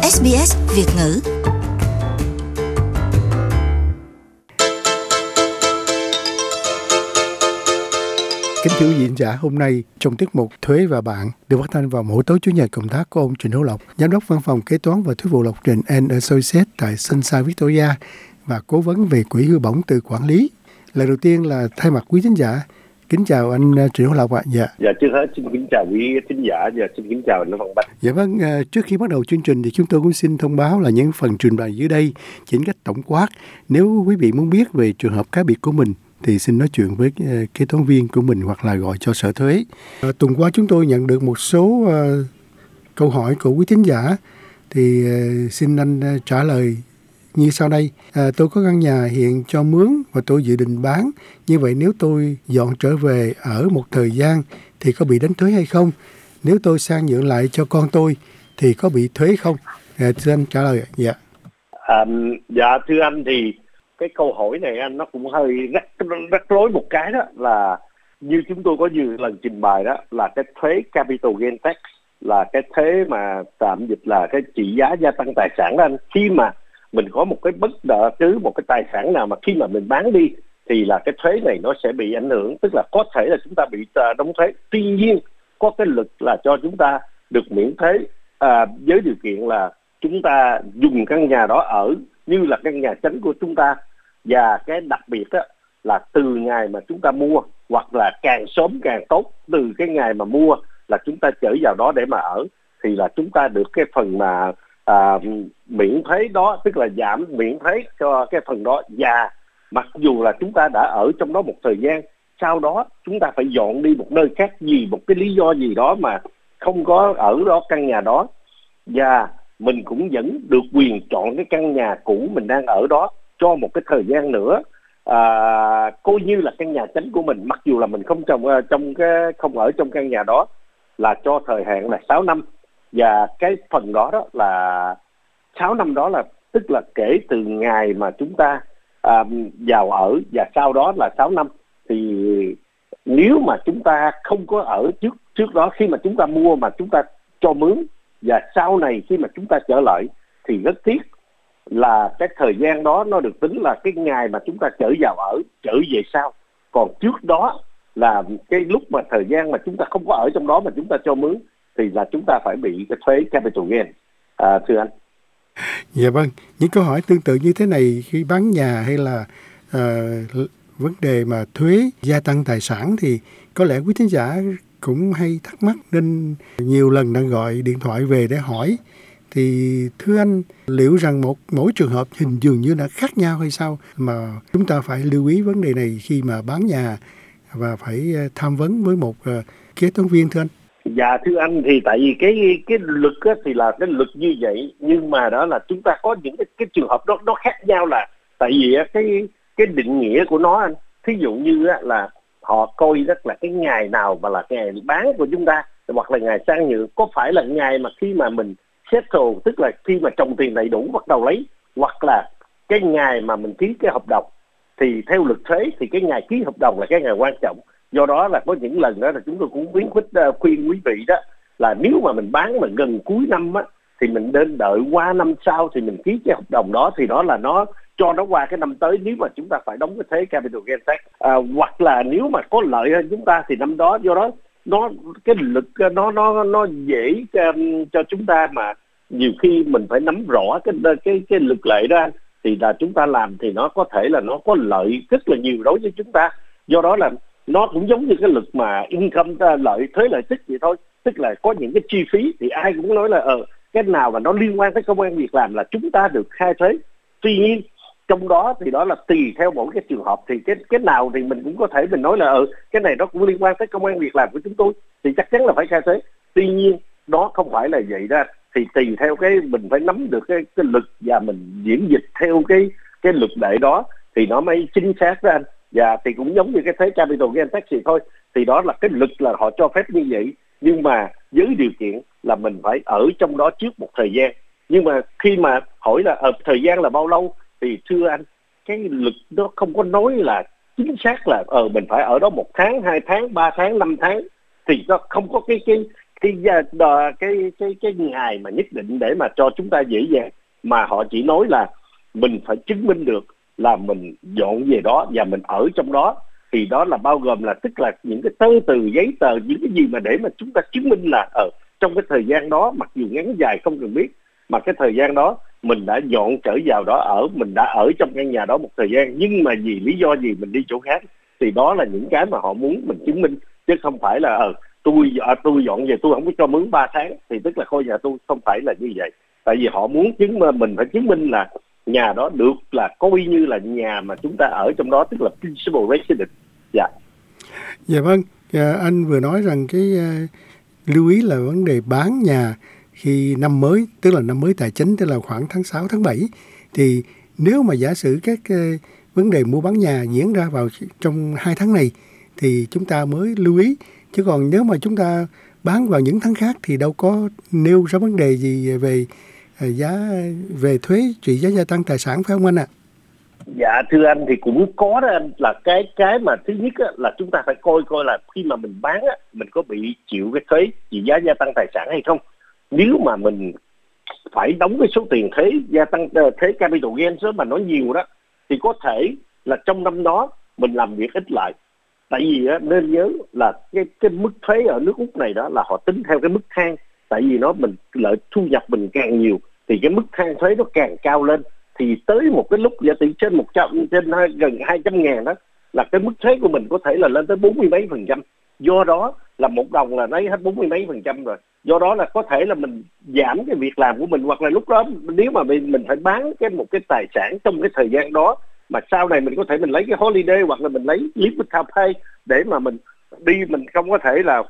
SBS Việt ngữ. Kính thưa quý vị giả, hôm nay trong tiết mục Thuế và Bạn được phát thanh vào mỗi tối Chủ nhật, cộng tác của ông Trịnh Hữu Lộc, giám đốc văn phòng kế toán và thuế vụ Lộc Trình & Associates tại Sunshine Victoria và cố vấn về quỹ hưu bổng từ quản lý. Lời đầu tiên là thay mặt quý thính giả, kính chào anh Trịnh Hữu Lộc ạ. Dạ, trước hết xin kính chào quý thính giả và xin kính chào anh Văn Bách. Dạ vâng, trước khi bắt đầu chương trình thì chúng tôi cũng xin thông báo là những phần trình bày dưới đây chỉ cách tổng quát. Nếu quý vị muốn biết về trường hợp cá biệt của mình thì xin nói chuyện với kế toán viên của mình hoặc là gọi cho sở thuế. Tuần qua chúng tôi nhận được một số câu hỏi của quý thính giả thì xin anh trả lời như sau đây. Tôi có căn nhà hiện cho mướn và tôi dự định bán. Như vậy nếu tôi dọn trở về ở một thời gian thì có bị đánh thuế hay không? Nếu tôi sang nhượng lại cho con tôi thì có bị thuế không? Thưa anh trả lời. Dạ. Dạ thưa anh, thì cái câu hỏi này anh nó cũng hơi rắc rối một cái, đó là như chúng tôi có nhiều lần trình bày, đó là cái thuế capital gain tax, là cái thuế mà tạm dịch là cái trị giá gia tăng tài sản đó anh. Khi mà mình có một cái bất đợ cứ một cái tài sản nào mà khi mà mình bán đi thì là cái thuế này nó sẽ bị ảnh hưởng, tức là có thể là chúng ta bị đóng thuế. Tuy nhiên có cái luật là cho chúng ta được miễn thuế với điều kiện là chúng ta dùng căn nhà đó ở như là căn nhà chính của chúng ta, và cái đặc biệt đó là từ ngày mà chúng ta mua, hoặc là càng sớm càng tốt, từ cái ngày mà mua là chúng ta chở vào đó để mà ở thì là chúng ta được cái phần mà miễn thuế đó, tức là giảm miễn thuế cho cái phần đó. Và mặc dù là chúng ta đã ở trong đó một thời gian, sau đó chúng ta phải dọn đi một nơi khác vì một cái lý do gì đó mà không có ở đó căn nhà đó, và mình cũng vẫn được quyền chọn cái căn nhà cũ mình đang ở đó cho một cái thời gian nữa, coi như là căn nhà chính của mình, mặc dù là mình không không ở trong căn nhà đó, là cho thời hạn là 6 năm. Và cái phần đó đó là 6 năm đó là tức là kể từ ngày mà chúng ta vào ở, và sau đó là 6 năm. Thì nếu mà chúng ta không có ở trước đó khi mà chúng ta mua mà chúng ta cho mướn, và sau này khi mà chúng ta trở lại thì rất tiếc là cái thời gian đó nó được tính là cái ngày mà chúng ta trở vào ở, trở về sau. Còn trước đó là cái lúc mà thời gian mà chúng ta không có ở trong đó mà chúng ta cho mướn thì là chúng ta phải bị cái thuế capital gain. Thưa anh. Dạ vâng, những câu hỏi tương tự như thế này khi bán nhà hay là vấn đề mà thuế gia tăng tài sản thì có lẽ quý thính giả cũng hay thắc mắc nên nhiều lần đang gọi điện thoại về để hỏi. Thì thưa anh, liệu rằng mỗi trường hợp hình dường như đã khác nhau hay sao mà chúng ta phải lưu ý vấn đề này khi mà bán nhà và phải tham vấn với một kế toán viên thưa anh? Dạ thưa anh, thì tại vì cái luật á, thì là cái luật như vậy, nhưng mà đó là chúng ta có những cái trường hợp đó nó khác nhau, là tại vì á, cái định nghĩa của nó anh, thí dụ như á, là họ coi rất là cái ngày nào mà là ngày bán của chúng ta, hoặc là ngày sang nhượng, có phải là ngày mà khi mà mình settle, tức là khi mà trồng tiền đầy đủ bắt đầu lấy, hoặc là cái ngày mà mình ký cái hợp đồng. Thì theo luật thuế thì cái ngày ký hợp đồng là cái ngày quan trọng. Do đó là có những lần đó là chúng tôi cũng khuyên quý vị đó là nếu mà mình bán mà gần cuối năm á thì mình nên đợi qua năm sau thì mình ký cái hợp đồng đó, thì đó là nó cho nó qua cái năm tới nếu mà chúng ta phải đóng cái thuế capital gain tax. Hoặc là nếu mà có lợi hơn chúng ta thì năm đó, do đó cái luật nó dễ cho chúng ta, mà nhiều khi mình phải nắm rõ cái luật lệ đó anh, thì là chúng ta làm thì nó có thể là nó có lợi rất là nhiều đối với chúng ta. Do đó là nó cũng giống như cái luật mà income thuế lợi tức vậy thôi, tức là có những cái chi phí thì ai cũng nói là cái nào mà nó liên quan tới công ăn việc làm là chúng ta được khai thuế. Tuy nhiên trong đó thì đó là tùy theo mỗi cái trường hợp, thì cái nào thì mình cũng có thể mình nói là cái này nó cũng liên quan tới công ăn việc làm của chúng tôi thì chắc chắn là phải khai thuế. Tuy nhiên đó không phải là vậy đó, thì tùy theo cái mình phải nắm được cái luật và mình diễn dịch theo cái luật lệ đó thì nó mới chính xác đó anh. Và thì cũng giống như cái thuế capital gain tax gì thôi, thì đó là cái luật là họ cho phép như vậy, nhưng mà với điều kiện là mình phải ở trong đó trước một thời gian. Nhưng mà khi mà hỏi là thời gian là bao lâu thì thưa anh, cái luật nó không có nói là chính xác là mình phải ở đó 1 tháng, 2 tháng, 3 tháng, 5 tháng, thì nó không có cái ngày mà nhất định để mà cho chúng ta dễ dàng, mà họ chỉ nói là mình phải chứng minh được là mình dọn về đó và mình ở trong đó, thì đó là bao gồm là tức là những cái tờ từ giấy tờ, những cái gì mà để mà chúng ta chứng minh là ở trong cái thời gian đó, mặc dù ngắn dài không cần biết, mà cái thời gian đó mình đã dọn trở vào đó ở, mình đã ở trong căn nhà đó một thời gian, nhưng mà vì lý do gì mình đi chỗ khác, thì đó là những cái mà họ muốn mình chứng minh, chứ không phải là tôi dọn về tôi không có cho mướn 3 tháng thì tức là coi nhà tôi, không phải là như vậy. Tại vì họ muốn mình phải chứng minh là nhà đó được là coi như là nhà mà chúng ta ở trong đó, tức là principal residence. Dạ. Dạ vâng, anh vừa nói rằng cái lưu ý là vấn đề bán nhà khi năm mới, tức là năm mới tài chính, tức là khoảng tháng 6, tháng 7. Thì nếu mà giả sử các vấn đề mua bán nhà diễn ra vào trong 2 tháng này thì chúng ta mới lưu ý. Chứ còn nếu mà chúng ta bán vào những tháng khác thì đâu có nêu ra vấn đề gì về về thuế trị giá gia tăng tài sản, phải không anh ạ? Dạ thưa anh, thì cũng có đó anh, là cái mà thứ nhất á, là chúng ta phải coi là khi mà mình bán á, mình có bị chịu cái thuế trị giá gia tăng tài sản hay không. Nếu mà mình phải đóng cái số tiền thuế gia tăng, thuế capital gain đó mà nó nhiều đó, thì có thể là trong năm đó mình làm việc ít lại. Tại vì á, nên nhớ là cái mức thuế ở nước Úc này đó là họ tính theo cái mức thang. Tại vì mình lợi thu nhập mình càng nhiều thì cái mức thang thuế nó càng cao lên, thì tới một cái lúc giá trị trên 100, gần 200 ngàn đó là cái mức thuế của mình có thể là lên tới 40 mấy %. Do đó là $1 là lấy hết 40 mấy % rồi. Do đó là có thể là mình giảm cái việc làm của mình, hoặc là lúc đó nếu mà mình phải bán một cái tài sản trong cái thời gian đó, mà sau này mình có thể mình lấy cái holiday hoặc là mình lấy leave without pay để mà mình đi, mình không có thể là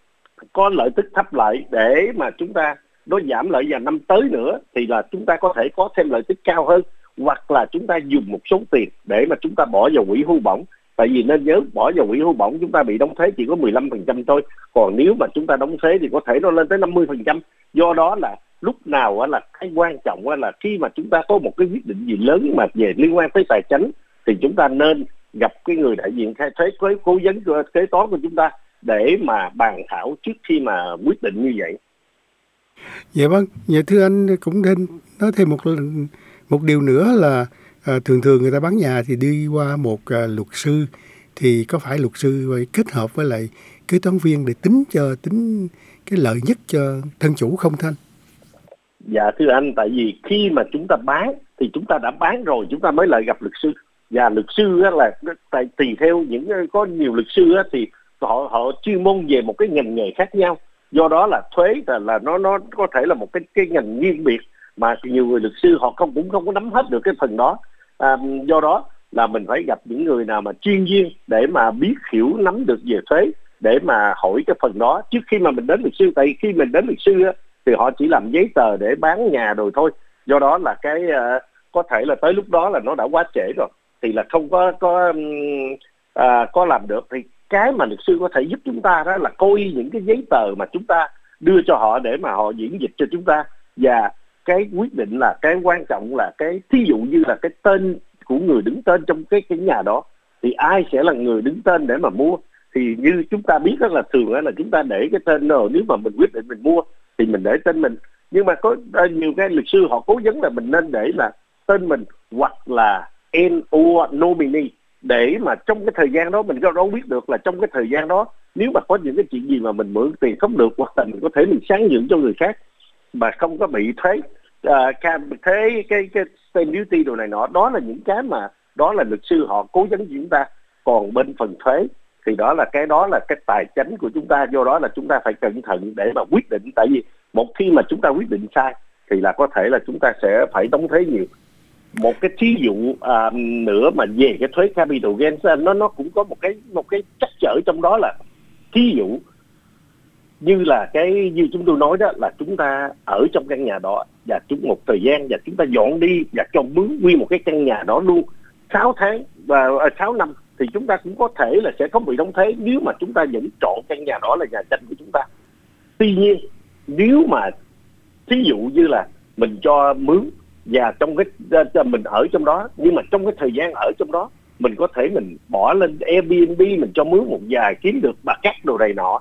có lợi tức thấp lại để mà chúng ta nó giảm lợi vào năm tới nữa, thì là chúng ta có thể có thêm lợi tức cao hơn, hoặc là chúng ta dùng một số tiền để mà chúng ta bỏ vào quỹ hưu bổng. Tại vì nên nhớ, bỏ vào quỹ hưu bổng chúng ta bị đóng thuế chỉ có 15% thôi, còn nếu mà chúng ta đóng thuế thì có thể nó lên tới 50%. Do đó là lúc nào là cái quan trọng là khi mà chúng ta có một cái quyết định gì lớn mà về liên quan tới tài chính, thì chúng ta nên gặp cái người đại diện khai thuế, cố vấn kế toán của chúng ta để mà bàn thảo trước khi mà quyết định như vậy. Dạ vâng, dạ thưa anh, cũng nên nói thêm một điều nữa là thường thường người ta bán nhà thì đi qua một luật sư, thì có phải luật sư phải kết hợp với lại kế toán viên để tính cái lợi nhất cho thân chủ không thưa anh? Dạ thưa anh, tại vì khi mà chúng ta bán thì chúng ta đã bán rồi, chúng ta mới lại gặp luật sư. Và luật sư là tùy theo có nhiều luật sư thì họ chuyên môn về một cái ngành nghề khác nhau. Do đó là thuế là nó có thể là một cái ngành riêng biệt mà nhiều người luật sư họ cũng không có nắm hết được cái phần đó. Do đó là mình phải gặp những người nào mà chuyên viên để mà biết hiểu nắm được về thuế, để mà hỏi cái phần đó trước khi mà mình đến luật sư. Tại khi mình đến luật sư thì họ chỉ làm giấy tờ để bán nhà rồi thôi. Do đó là có thể là tới lúc đó là nó đã quá trễ rồi, thì là không có làm được. Thì cái mà luật sư có thể giúp chúng ta đó là coi những cái giấy tờ mà chúng ta đưa cho họ để mà họ diễn dịch cho chúng ta. Và cái quyết định là cái quan trọng là thí dụ như là cái tên của người đứng tên trong cái nhà đó, thì ai sẽ là người đứng tên để mà mua. Thì như chúng ta biết rất là thường là chúng ta để cái tên nào, nếu mà mình quyết định mình mua thì mình để tên mình. Nhưng mà có nhiều cái luật sư họ cố vấn là mình nên để là tên mình hoặc là or nominee, để mà trong cái thời gian đó mình đâu biết được là trong cái thời gian đó nếu mà có những cái chuyện gì mà mình mượn tiền không được, hoặc là mình có thể mình sáng nhượng cho người khác mà không có bị thuế cái stamp duty đồ này nọ. Đó là những cái mà đó là luật sư họ cố vấn chúng ta. Còn bên phần thuế thì đó là cái tài chính của chúng ta. Do đó là chúng ta phải cẩn thận để mà quyết định. Tại vì một khi mà chúng ta quyết định sai thì là có thể là chúng ta sẽ phải đóng thuế nhiều. Một cái thí dụ nữa mà về cái thuế capital gain, nó cũng có một cái trắc trở trong đó. Là thí dụ như là như chúng tôi nói đó, là chúng ta ở trong căn nhà đó và một thời gian và chúng ta dọn đi và cho mướn nguyên một cái căn nhà đó luôn 6 tháng và 6 năm, thì chúng ta cũng có thể là sẽ không bị đóng thuế nếu mà chúng ta vẫn chọn căn nhà đó là nhà tranh của chúng ta. Tuy nhiên nếu mà thí dụ như là mình cho mướn và trong mình ở trong đó, nhưng mà trong cái thời gian ở trong đó mình có thể mình bỏ lên Airbnb, mình cho mướn một vài kiếm được bạc cát đồ này nọ,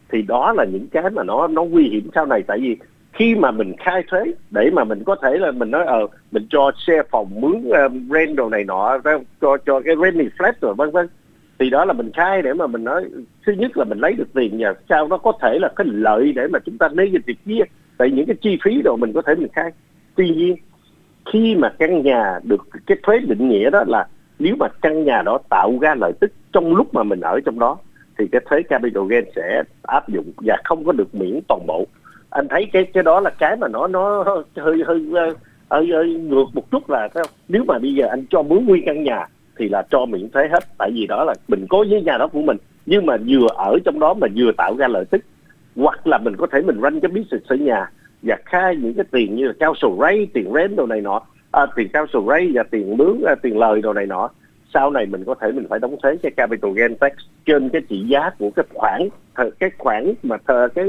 thì đó là những cái mà nó nguy hiểm sau này. Tại vì khi mà mình khai thuế để mà mình có thể là mình nói mình cho xe phòng mướn rent đồ này nọ, cho cái renting flat rồi vân vân, thì đó là mình khai để mà mình nói thứ nhất là mình lấy được tiền, và sau đó có thể là cái lợi để mà chúng ta negative chia, tại những cái chi phí đồ mình có thể mình khai. Tuy nhiên khi mà căn nhà được cái thuế định nghĩa đó là nếu mà căn nhà đó tạo ra lợi tức trong lúc mà mình ở trong đó, thì cái thuế capital gain sẽ áp dụng và không có được miễn toàn bộ. Anh thấy cái đó là cái mà nó hơi ngược một chút, là nếu mà bây giờ anh cho mướn nguyên căn nhà thì là cho miễn thuế hết, tại vì đó là mình có với nhà đó của mình, nhưng mà vừa ở trong đó mà vừa tạo ra lợi tức. Hoặc là mình có thể mình run cái business ở nhà và khai những cái tiền như là council rate, tiền rent đồ này nọ, tiền council rate và tiền mướn, tiền lời đồ này nọ. Sau này mình có thể mình phải đóng thuế cái capital gain tax trên cái trị giá của cái khoản mà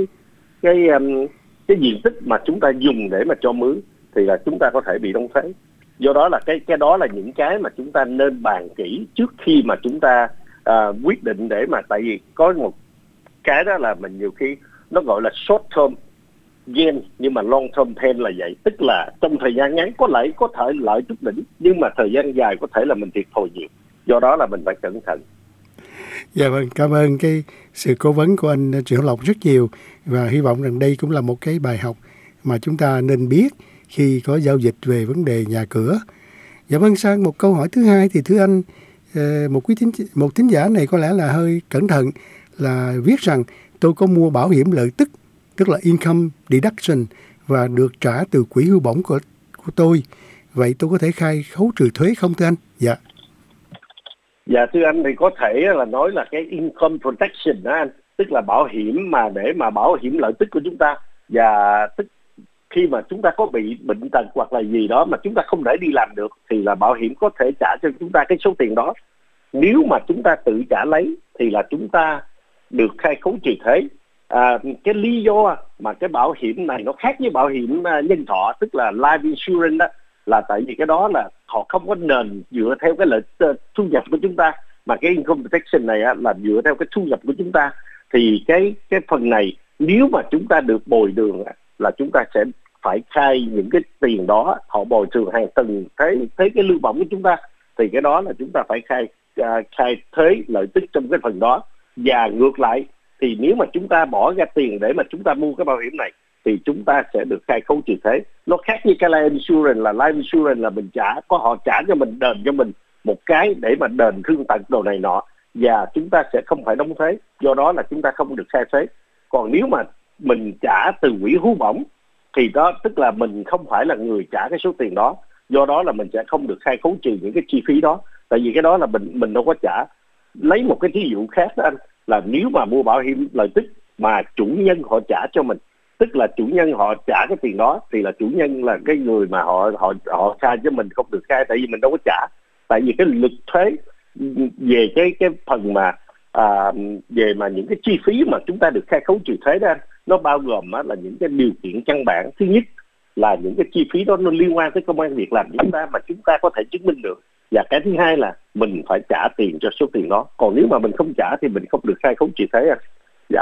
cái diện tích mà chúng ta dùng để mà cho mướn, thì là chúng ta có thể bị đóng thuế. Do đó là cái đó là những cái mà chúng ta nên bàn kỹ trước khi mà chúng ta quyết định, để mà tại vì có một cái đó là mình nhiều khi nó gọi là short term gain nhưng mà long term pain là vậy, tức là trong thời gian ngắn có thể lợi chút đỉnh, nhưng mà thời gian dài có thể là mình thiệt thòi nhiều. Do đó là mình phải cẩn thận. Dạ vâng, cảm ơn cái sự cố vấn của anh Triệu Lộc rất nhiều, và hy vọng rằng đây cũng là một cái bài học mà chúng ta nên biết khi có giao dịch về vấn đề nhà cửa. Dạ vâng, sang một câu hỏi thứ hai thì thưa anh, một thính giả này có lẽ là hơi cẩn thận, là viết rằng tôi có mua bảo hiểm lợi tức, tức là income deduction, và được trả từ quỹ hưu bổng của tôi. Vậy tôi có thể khai khấu trừ thuế không thưa anh? Dạ. Dạ thưa anh, thì có thể là nói là cái income protection đó anh, tức là bảo hiểm mà để mà bảo hiểm lợi tức của chúng ta, và tức khi mà chúng ta có bị bệnh tật hoặc là gì đó mà chúng ta không thể đi làm được, thì là bảo hiểm có thể trả cho chúng ta cái số tiền đó. Nếu mà chúng ta tự trả lấy thì là chúng ta được khai khấu trừ thuế. Cái lý do mà cái bảo hiểm này nó khác với bảo hiểm nhân thọ, tức là life insurance đó, là tại vì cái đó là họ không có nền dựa theo cái lợi thu nhập của chúng ta, mà cái income protection này là dựa theo cái thu nhập của chúng ta. Thì cái phần này nếu mà chúng ta được bồi thường là chúng ta sẽ phải khai những cái tiền đó, họ bồi thường hàng tuần thấy cái lương bổng của chúng ta, thì cái đó là chúng ta phải khai thuế lợi tức trong cái phần đó. Và ngược lại thì nếu mà chúng ta bỏ ra tiền để mà chúng ta mua cái bảo hiểm này thì chúng ta sẽ được khai khấu trừ thuế. Nó khác với cái life insurance, là life insurance là mình họ trả cho mình, đền cho mình một cái để mà đền thương tật đồ này nọ, và chúng ta sẽ không phải đóng thuế. Do đó là chúng ta không được khai thuế. Còn nếu mà mình trả từ quỹ hưu bổng thì đó tức là mình không phải là người trả cái số tiền đó, do đó là mình sẽ không được khai khấu trừ những cái chi phí đó, tại vì cái đó là mình đâu có trả. Lấy một cái ví dụ khác đó anh, là nếu mà mua bảo hiểm lợi tức mà chủ nhân họ trả cho mình, tức là chủ nhân họ trả cái tiền đó, thì là chủ nhân là cái người mà họ khai cho mình không được khai, tại vì mình đâu có trả. Tại vì cái luật thuế về cái phần mà về mà những cái chi phí mà chúng ta được khai khấu trừ thuế đó, nó bao gồm là những cái điều kiện căn bản. Thứ nhất là những cái chi phí đó nó liên quan tới công ăn việc làm của chúng ta mà chúng ta có thể chứng minh được, và cái thứ hai là mình phải trả tiền cho số tiền đó. Còn nếu mà mình không trả thì mình không được khai khấu trừ thuế. Dạ.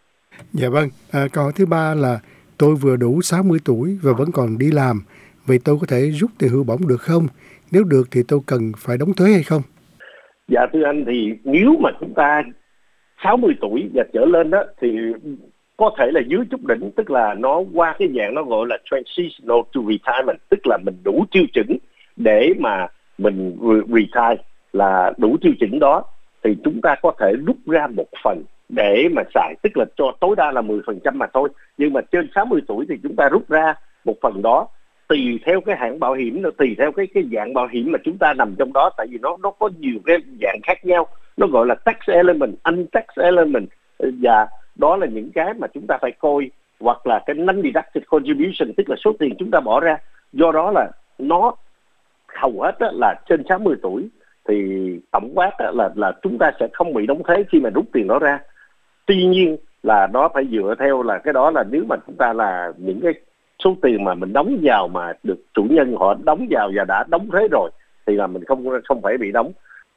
Dạ vâng, câu hỏi thứ ba là tôi vừa đủ 60 tuổi và vẫn còn đi làm, vậy tôi có thể rút tiền hưu bổng được không? Nếu được thì tôi cần phải đóng thuế hay không? Dạ thưa anh, thì nếu mà chúng ta 60 tuổi và trở lên đó thì có thể là dưới chút đỉnh, tức là nó qua cái dạng nó gọi là transitional to retirement, tức là mình đủ tiêu chuẩn để mà mình retire, là đủ tiêu chuẩn đó thì chúng ta có thể rút ra một phần để mà xài, tức là cho tối đa là 10% mà thôi. Nhưng mà trên 60 tuổi thì chúng ta rút ra một phần đó, tùy theo cái hãng bảo hiểm, tùy theo cái dạng bảo hiểm mà chúng ta nằm trong đó, tại vì nó có nhiều cái dạng khác nhau, nó gọi là tax element, untax element, và đó là những cái mà chúng ta phải coi, hoặc là cái non-deducted contribution, tức là số tiền chúng ta bỏ ra. Do đó là nó hầu hết là trên 60 tuổi thì tổng quát là chúng ta sẽ không bị đóng thuế khi mà rút tiền đó ra. Tuy nhiên là nó phải dựa theo là cái đó là nếu mà chúng ta là những cái số tiền mà mình đóng vào mà được chủ nhân họ đóng vào và đã đóng thuế rồi thì là mình không phải bị đóng.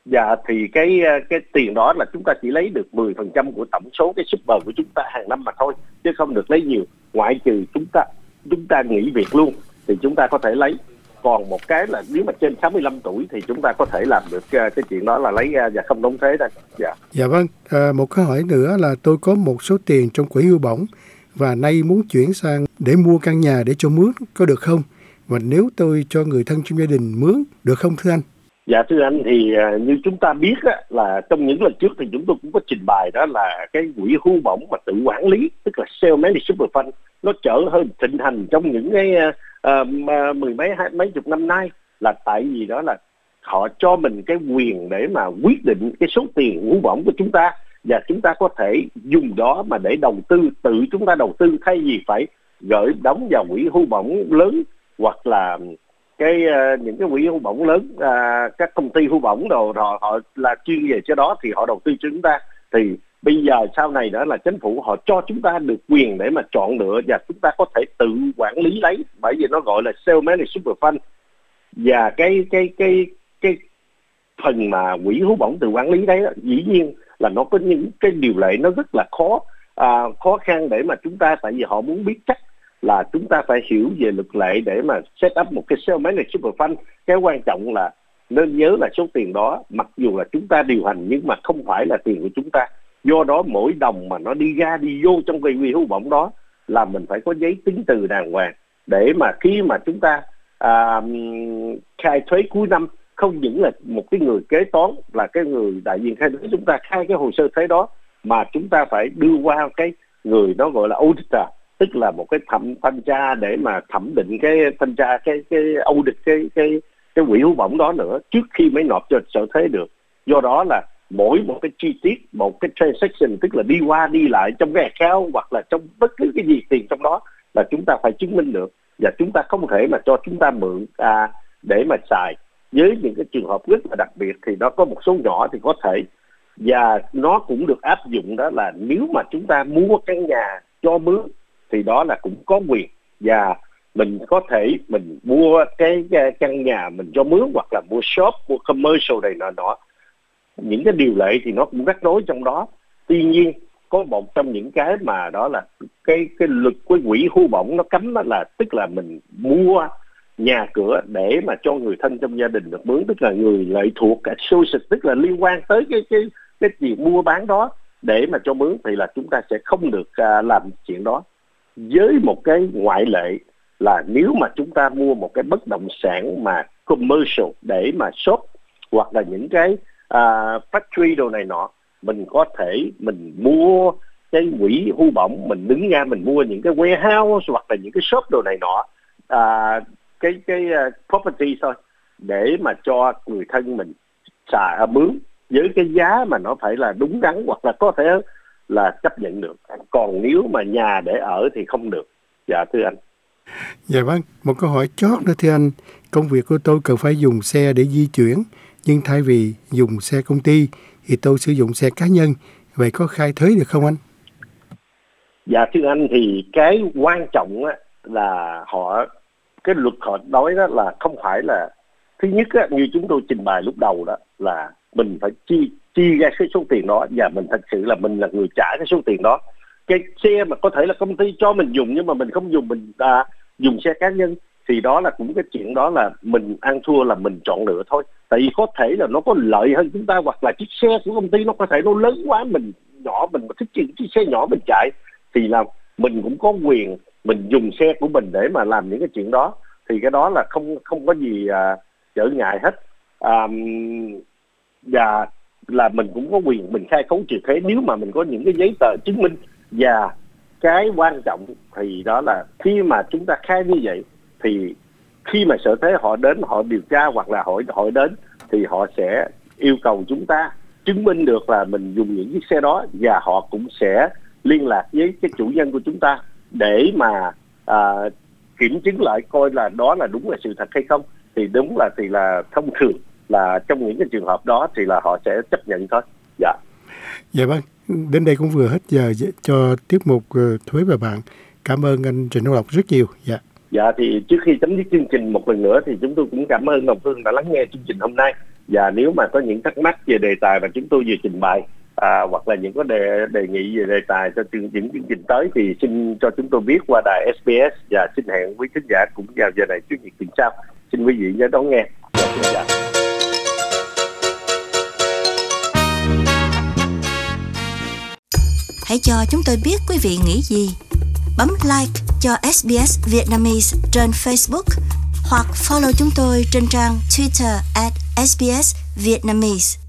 Dạ thì cái tiền đó là chúng ta chỉ lấy được 10% của tổng số cái super của chúng ta hàng năm mà thôi, chứ không được lấy nhiều, ngoại trừ chúng ta nghỉ việc luôn thì chúng ta có thể lấy. Còn một cái là nếu mà trên 65 tuổi thì chúng ta có thể làm được cái chuyện đó là lấy ra và không đóng thuế đó. Dạ. Dạ vâng, một câu hỏi nữa là tôi có một số tiền trong quỹ hưu bổng và nay muốn chuyển sang để mua căn nhà để cho mướn, có được không? Và nếu tôi cho người thân trong gia đình mướn, được không thưa anh? Dạ thưa anh, thì như chúng ta biết á, là trong những lần trước thì chúng tôi cũng có trình bày đó là cái quỹ hưu bổng mà tự quản lý, tức là self-managed super fund, nó trở hơn thịnh hành trong những cái mười mấy chục năm nay, là tại vì đó là họ cho mình cái quyền để mà quyết định cái số tiền hưu bổng của chúng ta, và chúng ta có thể dùng đó mà để đầu tư, tự chúng ta đầu tư thay vì phải gửi đóng vào quỹ hưu bổng lớn, hoặc là những cái quỹ hưu bổng lớn, các công ty hưu bổng đồ họ là chuyên về cái đó thì họ đầu tư cho chúng ta. Thì bây giờ sau này đó là chính phủ họ cho chúng ta được quyền để mà chọn lựa, và chúng ta có thể tự quản lý lấy, bởi vì nó gọi là self-managed super fund. Và cái phần mà quỹ hưu bổng tự quản lý đấy đó, dĩ nhiên là nó có những cái điều lệ nó rất là khó khăn để mà chúng ta, tại vì họ muốn biết chắc là chúng ta phải hiểu về luật lệ để mà set up một cái self-managed super fund. Cái quan trọng là nên nhớ là số tiền đó mặc dù là chúng ta điều hành nhưng mà không phải là tiền của chúng ta. Do đó mỗi đồng mà nó đi ra đi vô trong cái quỹ hưu bổng đó là mình phải có giấy chứng từ đàng hoàng, để mà khi mà chúng ta khai thuế cuối năm, không những là một cái người kế toán là cái người đại diện khai thuế chúng ta khai cái hồ sơ thuế đó, mà chúng ta phải đưa qua cái người đó gọi là auditor, tức là một cái thanh tra để mà thẩm định cái thanh tra cái audit cái quỹ hưu bổng đó nữa trước khi mới nộp cho sở thuế được. Do đó là mỗi một cái chi tiết, một cái transaction, tức là đi qua đi lại trong cái account hoặc là trong bất cứ cái gì tiền trong đó là chúng ta phải chứng minh được, và chúng ta không thể mà cho chúng ta mượn để mà xài. Với những cái trường hợp rất là đặc biệt thì nó có một số nhỏ thì có thể, và nó cũng được áp dụng đó là nếu mà chúng ta mua căn nhà cho mướn thì đó là cũng có quyền, và mình có thể mình mua cái căn nhà mình cho mướn, hoặc là mua shop, mua commercial này nọ. Những cái điều lệ thì nó cũng rắc rối trong đó. Tuy nhiên có một trong những cái mà đó là cái luật của quỹ hưu bổng nó cấm đó là, tức là mình mua nhà cửa để mà cho người thân trong gia đình được mướn, tức là người lệ thuộc associate, tức là liên quan tới cái chuyện mua bán đó để mà cho mướn, thì là chúng ta sẽ không được làm chuyện đó. Với một cái ngoại lệ là nếu mà chúng ta mua một cái bất động sản mà commercial để mà shop hoặc là những cái factory đồ này nọ, mình có thể mình mua cái quỹ hưu bổng, mình đứng ra mình mua những cái warehouse hoặc là những cái shop đồ này nọ, cái property thôi, để mà cho người thân mình xài mướn với cái giá mà nó phải là đúng đắn, hoặc là có thể là chấp nhận được. Còn nếu mà nhà để ở thì không được. Dạ thưa anh. Dạ vâng, một câu hỏi chót nữa thưa anh. Công việc của tôi cần phải dùng xe để di chuyển, nhưng thay vì dùng xe công ty thì tôi sử dụng xe cá nhân. Vậy có khai thuế được không anh? Dạ thưa anh, thì cái quan trọng á, là cái luật họ nói đó là không phải là, thứ nhất á, như chúng tôi trình bày lúc đầu đó, là mình phải chi ra cái số tiền đó, và mình thật sự là mình là người trả cái số tiền đó. Cái xe mà có thể là công ty cho mình dùng nhưng mà mình không dùng, mình dùng xe cá nhân, thì đó là cũng cái chuyện đó là mình ăn thua là mình chọn lựa thôi. Tại vì có thể là nó có lợi hơn chúng ta, hoặc là chiếc xe của công ty nó có thể nó lớn quá, mình nhỏ, mình thích chiếc xe nhỏ mình chạy, thì là mình cũng có quyền mình dùng xe của mình để mà làm những cái chuyện đó. Thì cái đó là không có gì trở ngại hết. Và là mình cũng có quyền mình khai khấu trừ thuế nếu mà mình có những cái giấy tờ chứng minh. Và cái quan trọng thì đó là khi mà chúng ta khai như vậy, thì khi mà sở thuế họ đến họ điều tra, hoặc là họ đến, thì họ sẽ yêu cầu chúng ta chứng minh được là mình dùng những chiếc xe đó, và họ cũng sẽ liên lạc với cái chủ nhân của chúng ta để mà kiểm chứng lại coi là đó là đúng là sự thật hay không. Thì đúng là thì là thông thường là trong những cái trường hợp đó thì là họ sẽ chấp nhận thôi. Dạ. Dạ vâng, đến đây cũng vừa hết giờ cho tiết mục Thuế và Bạn. Cảm ơn anh Trịnh Hữu Lộc rất nhiều. Dạ. Dạ thì trước khi chấm dứt chương trình một lần nữa thì chúng tôi cũng cảm ơn Ngọc Hương đã lắng nghe chương trình hôm nay. Và nếu mà có những thắc mắc về đề tài mà chúng tôi vừa trình bày hoặc là những có đề nghị về đề tài cho những chương trình tới thì xin cho chúng tôi biết qua đài SBS và xin hẹn quý khán giả cũng vào giờ này Chủ nhật tuần sau. Xin quý vị nhớ đón nghe. Xin chào. Hãy cho chúng tôi biết quý vị nghĩ gì. Bấm like cho SBS Vietnamese trên Facebook hoặc follow chúng tôi trên trang Twitter @SBS Vietnamese.